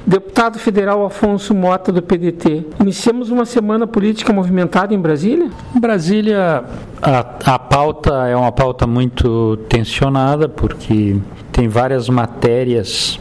Deputado federal Afonso Mota, do PDT. Iniciamos uma semana política movimentada em Brasília? Em Brasília, a pauta é uma pauta muito tensionada, porque tem várias matérias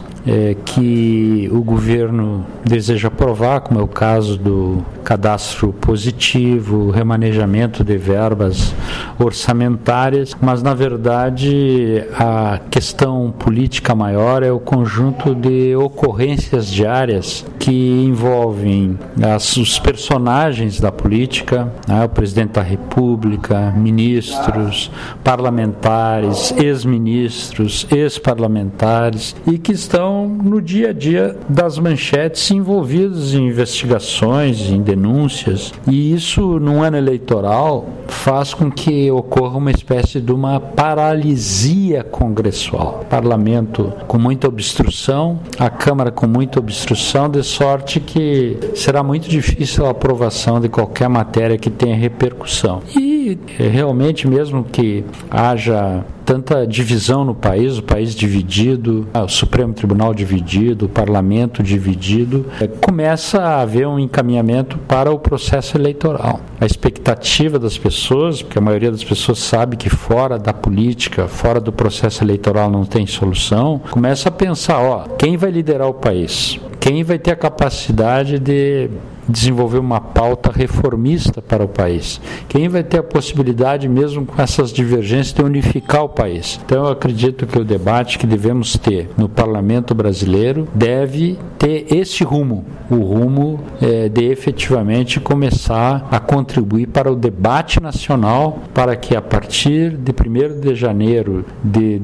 que o governo deseja aprovar, como é o caso do cadastro positivo, remanejamento de verbas orçamentárias, mas na verdade a questão política maior é o conjunto de ocorrências diárias que envolvem os personagens da política, o presidente da República, ministros, parlamentares, ex-ministros, ex-parlamentares, e que estão no dia a dia das manchetes envolvidos em investigações, em denúncias, e isso num ano eleitoral faz com que ocorra uma espécie de uma paralisia congressual. O parlamento com muita obstrução, a Câmara com muita obstrução, de sorte que será muito difícil a aprovação de qualquer matéria que tenha repercussão. E realmente, mesmo que haja tanta divisão no país, o país dividido, o Supremo Tribunal dividido, o Parlamento dividido, começa a haver um encaminhamento para o processo eleitoral. A expectativa das pessoas, porque a maioria das pessoas sabe que fora da política, fora do processo eleitoral não tem solução, começa a pensar, quem vai liderar o país? Quem vai ter a capacidade de desenvolver uma pauta reformista para o país? Quem vai ter a possibilidade, mesmo com essas divergências, de unificar o país? Então, eu acredito que o debate que devemos ter no parlamento brasileiro deve ter esse rumo, o rumo de efetivamente começar a contribuir para o debate nacional, para que a partir de 1º de janeiro de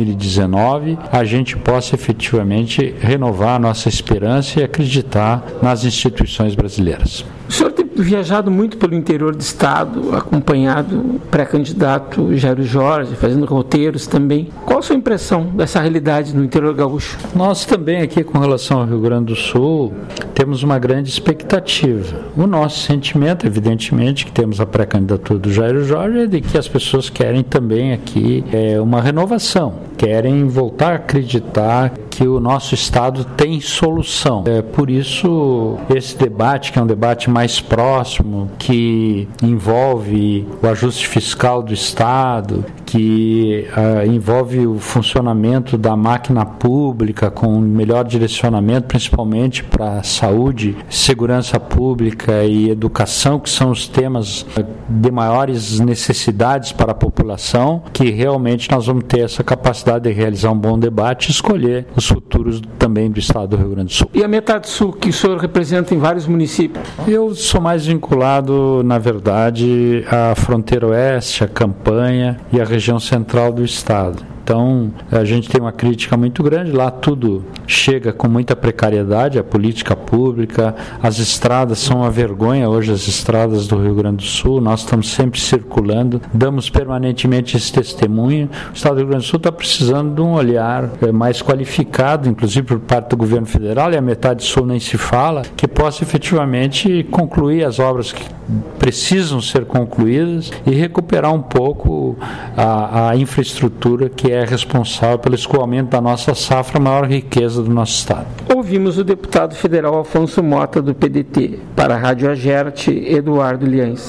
2019 a gente possa efetivamente renovar a nossa esperança e acreditar nas instituições brasileiras. O senhor tem viajado muito pelo interior do estado, acompanhado o pré-candidato Jair Jorge, fazendo roteiros também. Qual a sua impressão dessa realidade no interior gaúcho? Nós também aqui, com relação ao Rio Grande do Sul, temos uma grande expectativa. O nosso sentimento, evidentemente, que temos a pré-candidatura do Jair Jorge, é de que as pessoas querem também aqui uma renovação, querem voltar a acreditar que o nosso estado tem solução. Por isso, esse debate, que é um debate mais próximo, que envolve o ajuste fiscal do estado, que envolve o funcionamento da máquina pública com melhor direcionamento, principalmente para saúde, segurança pública e educação, que são os temas de maiores necessidades para a população, que realmente nós vamos ter essa capacidade de realizar um bom debate e escolher os futuros também do estado do Rio Grande do Sul. E a metade sul, que o senhor representa em vários municípios? Eu sou mais vinculado, na verdade, à fronteira oeste, à campanha e à região central do estado. Então, a gente tem uma crítica muito grande, lá tudo chega com muita precariedade, a política pública, as estradas são uma vergonha hoje, as estradas do Rio Grande do Sul, nós estamos sempre circulando, damos permanentemente esse testemunho. O estado do Rio Grande do Sul está precisando de um olhar mais qualificado, inclusive por parte do governo federal, e a metade sul nem se fala, que possa efetivamente concluir as obras que precisam ser concluídas e recuperar um pouco a infraestrutura que é responsável pelo escoamento da nossa safra, a maior riqueza do nosso estado. Ouvimos o deputado federal Afonso Mota, do PDT. Para a Rádio Agerte, Eduardo Liães.